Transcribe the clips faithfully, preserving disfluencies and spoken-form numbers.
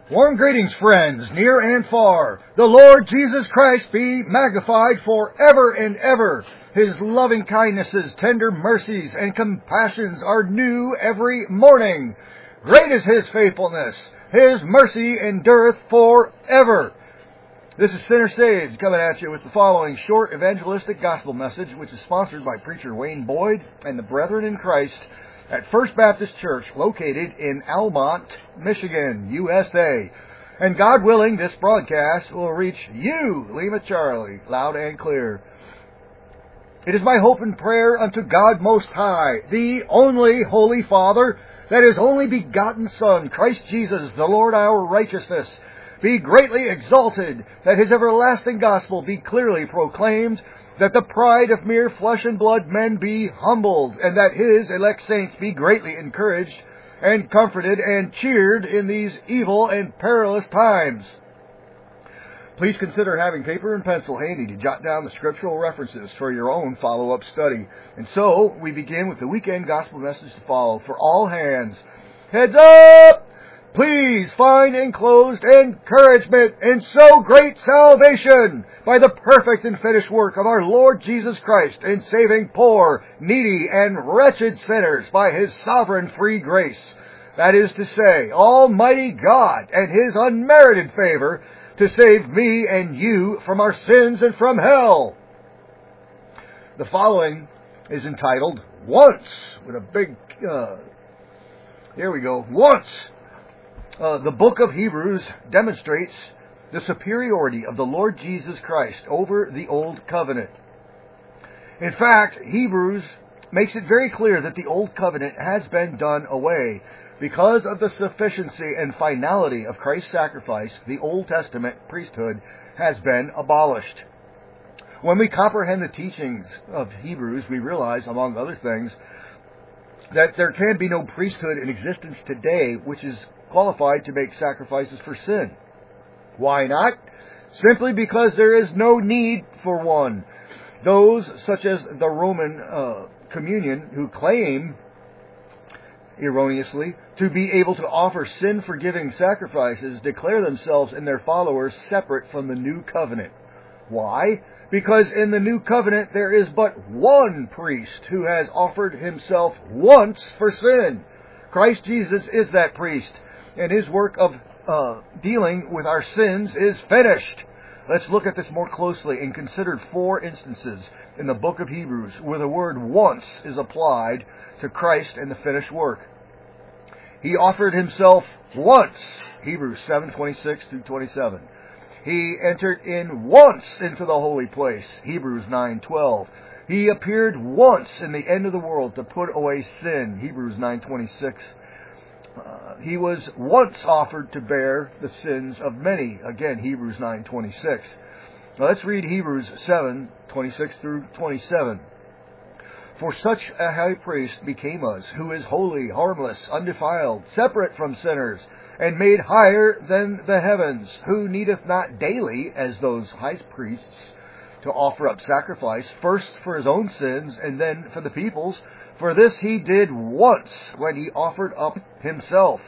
Warm greetings, friends, near and far. The Lord Jesus Christ be magnified forever and ever. His loving kindnesses, tender mercies, and compassions are new every morning. Great is His faithfulness. His mercy endureth forever. This is Sinner Sage coming at you with the following short evangelistic gospel message, which is sponsored by preacher Wayne Boyd and the Brethren in Christ at First Baptist Church, located in Almont, Michigan, U S A. And God willing, this broadcast will reach you, Lima Charlie, loud and clear. It is my hope and prayer unto God Most High, the only Holy Father, that His only begotten Son, Christ Jesus, the Lord our righteousness, be greatly exalted, that His everlasting gospel be clearly proclaimed, that the pride of mere flesh and blood men be humbled, and that His elect saints be greatly encouraged and comforted and cheered in these evil and perilous times. Please consider having paper and pencil handy to jot down the scriptural references for your own follow-up study. And so, we begin with the weekend gospel message to follow for all hands. Heads up! Please find enclosed encouragement in so great salvation by the perfect and finished work of our Lord Jesus Christ in saving poor, needy, and wretched sinners by His sovereign free grace. That is to say, Almighty God and His unmerited favor to save me and you from our sins and from hell. The following is entitled, Once, with a big, uh, here we go, Once. Uh, the book of Hebrews demonstrates the superiority of the Lord Jesus Christ over the Old Covenant. In fact, Hebrews makes it very clear that the Old Covenant has been done away. Because of the sufficiency and finality of Christ's sacrifice, the Old Testament priesthood has been abolished. When we comprehend the teachings of Hebrews, we realize, among other things, that there can be no priesthood in existence today which is qualified to make sacrifices for sin. Why not? Simply because there is no need for one. Those, such as the Roman uh, communion, who claim, erroneously, to be able to offer sin-forgiving sacrifices, declare themselves and their followers separate from the new covenant. Why? Because in the new covenant there is but one priest who has offered himself once for sin. Christ Jesus is that priest, and His work of uh, dealing with our sins is finished. Let's look at this more closely and consider four instances in the book of Hebrews where the word once is applied to Christ and the finished work. He offered Himself once, Hebrews seven twenty-six through twenty-seven. He entered in once into the holy place, Hebrews nine twelve. He appeared once in the end of the world to put away sin, Hebrews nine twenty-six. Uh, he was once offered to bear the sins of many, again, Hebrews nine twenty-six. Now let's read Hebrews seven twenty-six through twenty-seven. For such a high priest became us, who is holy, harmless, undefiled, separate from sinners, and made higher than the heavens, who needeth not daily, as those high priests, to offer up sacrifice, first for His own sins, and then for the people's. For this He did once, when He offered up Himself.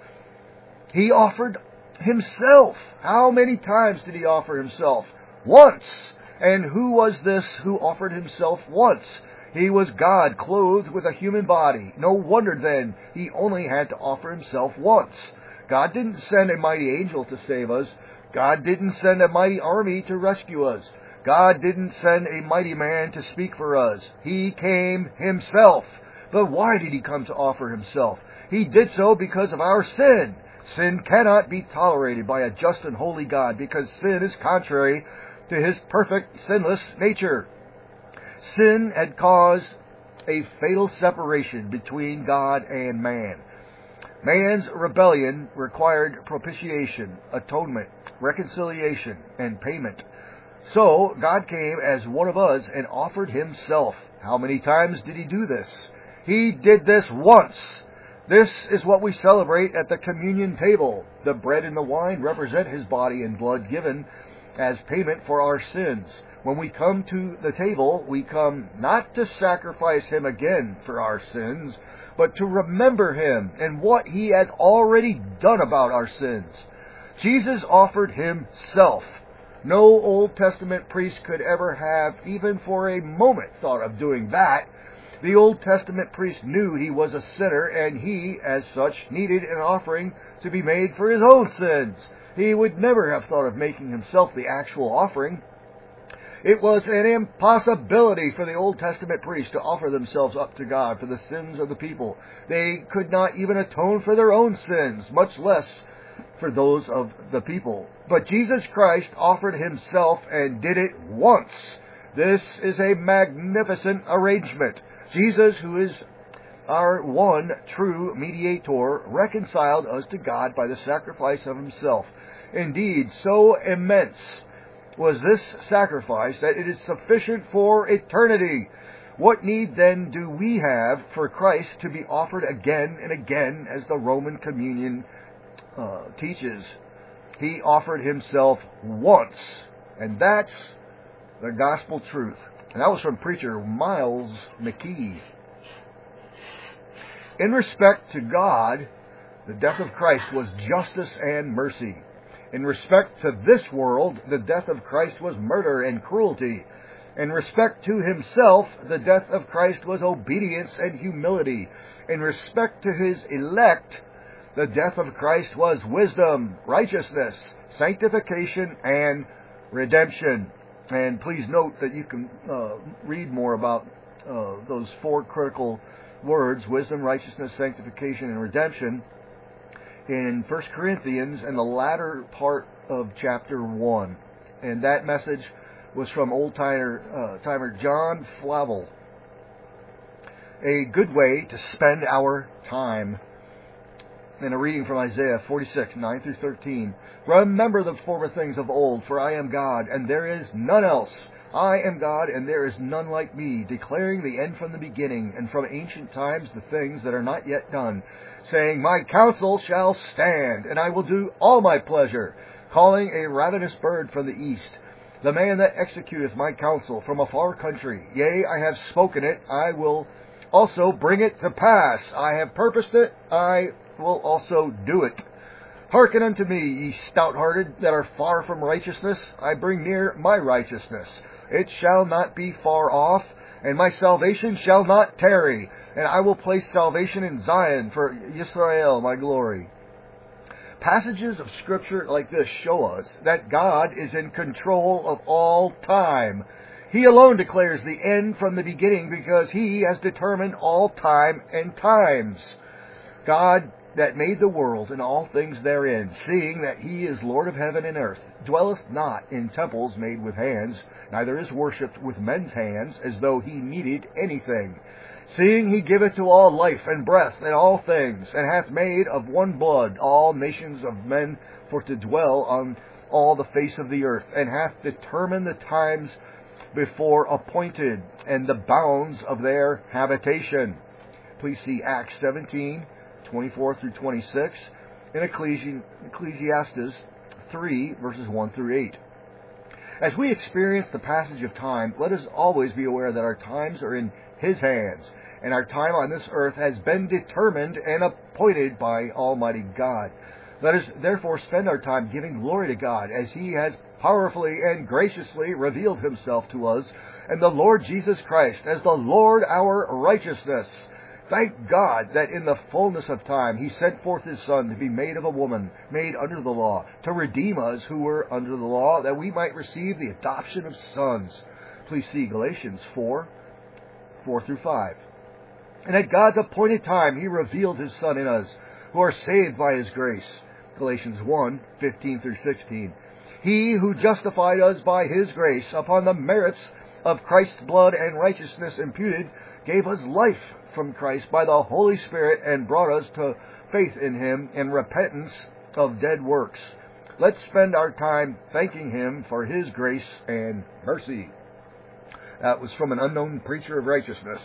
He offered Himself. How many times did He offer Himself? Once. And who was this who offered Himself once? He was God, clothed with a human body. No wonder, then, He only had to offer Himself once. God didn't send a mighty angel to save us. God didn't send a mighty army to rescue us. God didn't send a mighty man to speak for us. He came Himself. But why did He come to offer Himself? He did so because of our sin. Sin cannot be tolerated by a just and holy God, because sin is contrary to His perfect, sinless nature. Sin had caused a fatal separation between God and man. Man's rebellion required propitiation, atonement, reconciliation, and payment. So, God came as one of us and offered Himself. How many times did He do this? He did this once. This is what we celebrate at the communion table. The bread and the wine represent His body and blood given as payment for our sins. When we come to the table, we come not to sacrifice Him again for our sins, but to remember Him and what He has already done about our sins. Jesus offered himself. No Old Testament priest could ever have, even for a moment, thought of doing that. The Old Testament priest knew he was a sinner, and he, as such, needed an offering to be made for his own sins. He would never have thought of making himself the actual offering. It was an impossibility for the Old Testament priests to offer themselves up to God for the sins of the people. They could not even atone for their own sins, much less for those of the people. But Jesus Christ offered himself and did it once. This is a magnificent arrangement. Jesus, who is our one true mediator, reconciled us to God by the sacrifice of himself. Indeed, so immense was this sacrifice that it is sufficient for eternity. What need then do we have for Christ to be offered again and again, as the Roman Communion uh, teaches? He offered himself once, and that's the gospel truth. And that was from preacher Miles McKee. In respect to God, the death of Christ was justice and mercy. In respect to this world, the death of Christ was murder and cruelty. In respect to himself, the death of Christ was obedience and humility. In respect to his elect, the death of Christ was wisdom, righteousness, sanctification, and redemption. And please note that you can uh, read more about uh, those four critical words, wisdom, righteousness, sanctification, and redemption, in First Corinthians and the latter part of chapter one. And that message was from old-timer uh, timer John Flavel. A good way to spend our time. And a reading from Isaiah forty-six, nine through thirteen. Remember the former things of old, for I am God, and there is none else. I am God, and there is none like me, declaring the end from the beginning, and from ancient times the things that are not yet done, saying, My counsel shall stand, and I will do all my pleasure, calling a ravenous bird from the east, the man that executeth my counsel from a far country. Yea, I have spoken it, I will also bring it to pass. I have purposed it, I will also do it. Hearken unto me, ye stout-hearted that are far from righteousness. I bring near my righteousness. It shall not be far off, and my salvation shall not tarry. And I will place salvation in Zion for Israel, my glory. Passages of Scripture like this show us that God is in control of all time. He alone declares the end from the beginning because He has determined all time and times. God that made the world and all things therein, seeing that He is Lord of heaven and earth, dwelleth not in temples made with hands, neither is worshipped with men's hands, as though He needed anything. Seeing He giveth to all life and breath and all things, and hath made of one blood all nations of men for to dwell on all the face of the earth, and hath determined the times before appointed, and the bounds of their habitation. Please see Acts seventeen, twenty-four through twenty-six, and Ecclesiastes three, verses one through eight. As we experience the passage of time, let us always be aware that our times are in His hands, and our time on this earth has been determined and appointed by Almighty God. Let us therefore spend our time giving glory to God, as He has powerfully and graciously revealed Himself to us, and the Lord Jesus Christ as the Lord our righteousness. Thank God that in the fullness of time He sent forth His Son to be made of a woman, made under the law, to redeem us who were under the law, that we might receive the adoption of sons. Please see Galatians four, four through five. And at God's appointed time He revealed His Son in us, who are saved by His grace. Galatians one, fifteen through sixteen. He who justified us by His grace upon the merits of Christ's blood and righteousness imputed, gave us life from Christ by the Holy Spirit, and brought us to faith in Him and repentance of dead works. Let's spend our time thanking Him for His grace and mercy. That was from an unknown preacher of righteousness.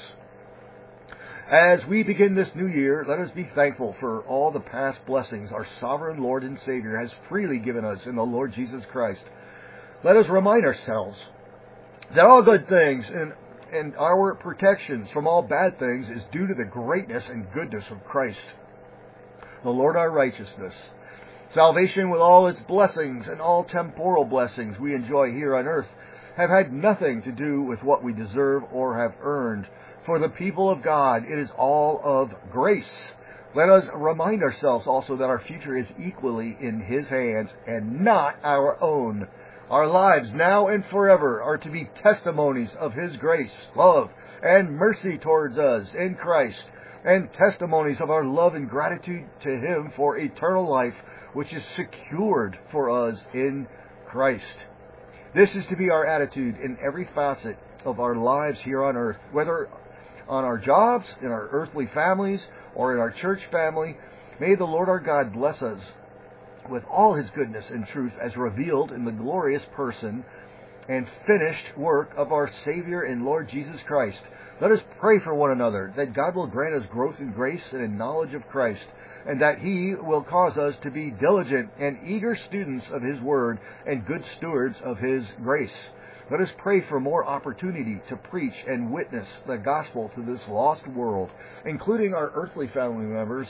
As we begin this new year, let us be thankful for all the past blessings our sovereign Lord and Savior has freely given us in the Lord Jesus Christ. Let us remind ourselves that all good things and, and our protections from all bad things is due to the greatness and goodness of Christ, the Lord our righteousness. Salvation, with all its blessings and all temporal blessings we enjoy here on earth, have had nothing to do with what we deserve or have earned. For the people of God, it is all of grace. Let us remind ourselves also that our future is equally in His hands and not our own. Our lives now and forever are to be testimonies of His grace, love, and mercy towards us in Christ, and testimonies of our love and gratitude to Him for eternal life, which is secured for us in Christ. This is to be our attitude in every facet of our lives here on earth, whether on our jobs, in our earthly families, or in our church family. May the Lord our God bless us with all His goodness and truth as revealed in the glorious person and finished work of our Savior and Lord Jesus Christ. Let us pray for one another, that God will grant us growth in grace and in knowledge of Christ, and that He will cause us to be diligent and eager students of His Word and good stewards of His grace. Let us pray for more opportunity to preach and witness the gospel to this lost world, including our earthly family members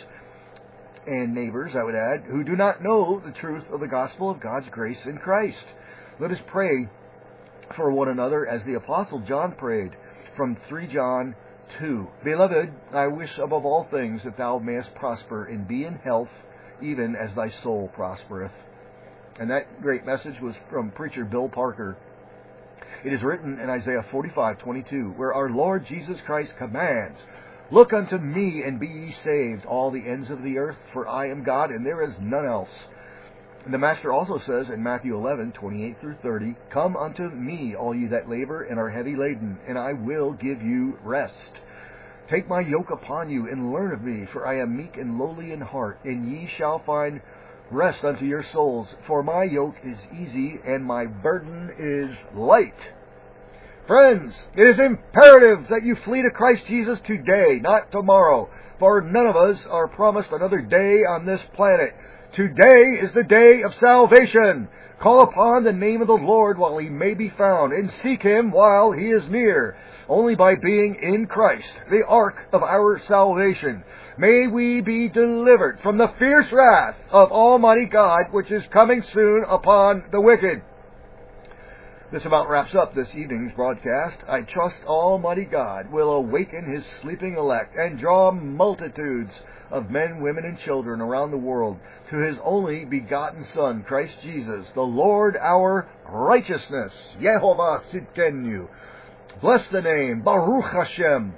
and neighbors, I would add, who do not know the truth of the gospel of God's grace in Christ. Let us pray for one another as the Apostle John prayed from First John two. Beloved, I wish above all things that thou mayest prosper and be in health, even as thy soul prospereth. And that great message was from preacher Bill Parker. It is written in Isaiah forty-five twenty-two, where our Lord Jesus Christ commands, Look unto me, and be ye saved, all the ends of the earth, for I am God, and there is none else. And the Master also says in Matthew eleven twenty-eight through thirty, Come unto me, all ye that labor and are heavy laden, and I will give you rest. Take my yoke upon you, and learn of me, for I am meek and lowly in heart, and ye shall find rest unto your souls. For my yoke is easy, and my burden is light. Friends, it is imperative that you flee to Christ Jesus today, not tomorrow, for none of us are promised another day on this planet. Today is the day of salvation. Call upon the name of the Lord while He may be found, and seek Him while He is near. Only by being in Christ, the ark of our salvation, may we be delivered from the fierce wrath of Almighty God, which is coming soon upon the wicked. This about wraps up this evening's broadcast. I trust Almighty God will awaken His sleeping elect and draw multitudes of men, women, and children around the world to His only begotten Son, Christ Jesus, the Lord our righteousness. Yehovah Sidkenu. Bless the name. Baruch Hashem.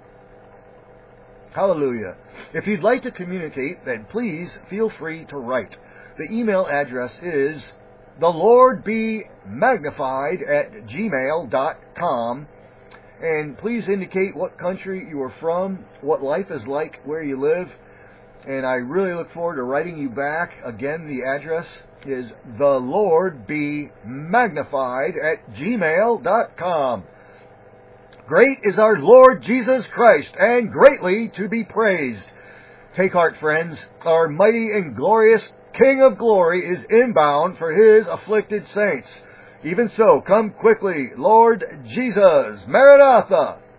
Hallelujah. If you'd like to communicate, then please feel free to write. The email address is the Lord be magnified at gmail dot com. And please indicate what country you are from, what life is like where you live. And I really look forward to writing you back. Again, the address is the Lord be magnified at gmail dot com. Great is our Lord Jesus Christ, and greatly to be praised. Take heart, friends. Our mighty and glorious King of glory is inbound for His afflicted saints. Even so, come quickly, Lord Jesus. Maranatha!